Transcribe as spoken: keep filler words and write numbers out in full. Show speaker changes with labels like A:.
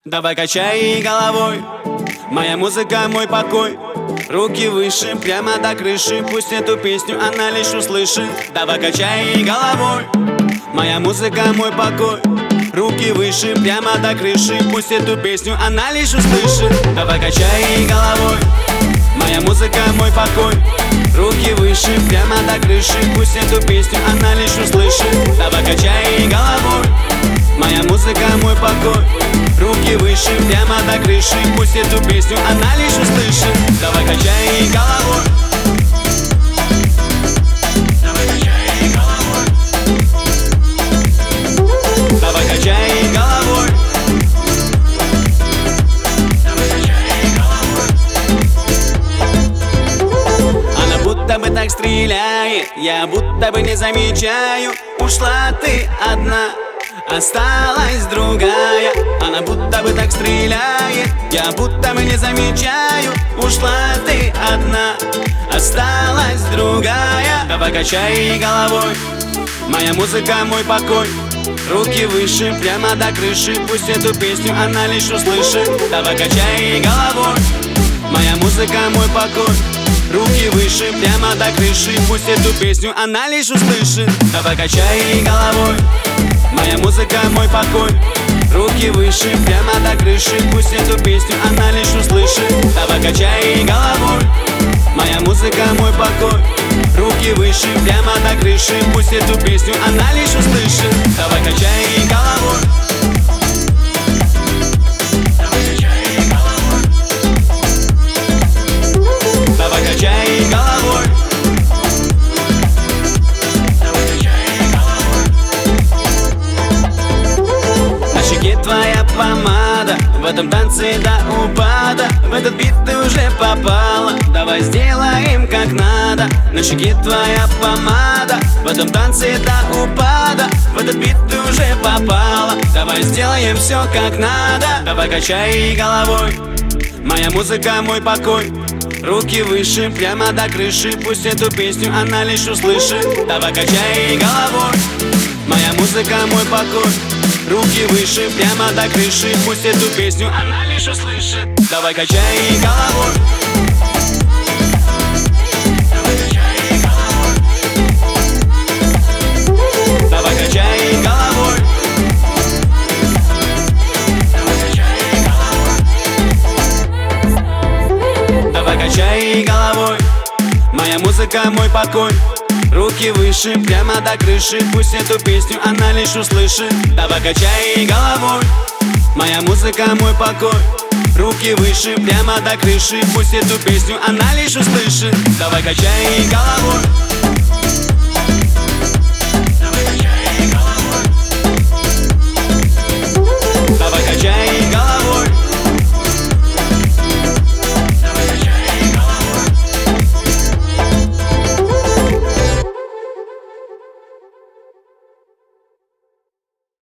A: Давай качай головой, моя музыка, мой покой. Руки выше, прямо до крыши, пусть эту песню она лишь услышит. Давай качай головой, моя музыка, мой покой. Руки выше, прямо до крыши, пусть эту песню она лишь услышит. Давай качай головой, моя музыка, мой покой. Руки выше, прямо до крыши, пусть эту песню она лишь услышит. Давай качай головой, моя музыка, мой покой. Руки выше, прямо до крыши, пусть эту песню она лишь услышит. Давай качай головой, давай качай головой, давай качай головой, давай качай головой. Она будто бы так стреляет, я будто бы не замечаю. Ушла ты одна, осталась другая. Она будто бы так стреляет, я будто бы не замечаю. Ушла ты одна, осталась другая. Давай качай головой, моя музыка, мой покой. Руки выше, прямо до крыши, пусть эту песню она лишь услышит. Давай качай головой, моя музыка, мой покой. Руки выше, прямо до крыши, пусть эту песню она лишь услышит. Давай качай головой, моя музыка, мой покой. Руки выше, прямо до крыши, пусть эту песню она лишь услышит. Давай качай головой, моя музыка, мой покой. Руки выше, прямо до крыши, пусть эту песню она лишь услышит. Давай качай головой, давай качай головой, давай качай головой, давай качай головой. На щеке твоя помада, в этом танце до упада. В этот бит ты уже попала, давай сделаем как надо. На щеке твоя помада, в этом танце до упада. В этот бит ты уже попала, давай сделаем все как надо. Давай качай головой, моя музыка, мой покой. Руки выше, прямо до крыши, пусть эту песню она лишь услышит. Давай качай головой, моя музыка, мой покой. Руки выше, прямо до крыши, пусть эту песню она лишь услышит. Давай качай головой, давай качай головой, давай качай головой, давай качай головой, давай качай головой, моя музыка, мой покой. Руки выше, прямо до крыши, пусть эту песню она лишь услышит. Давай качай головой, моя музыка, мой покой. Руки выше, прямо до крыши, пусть эту песню она лишь услышит. Давай качай головой.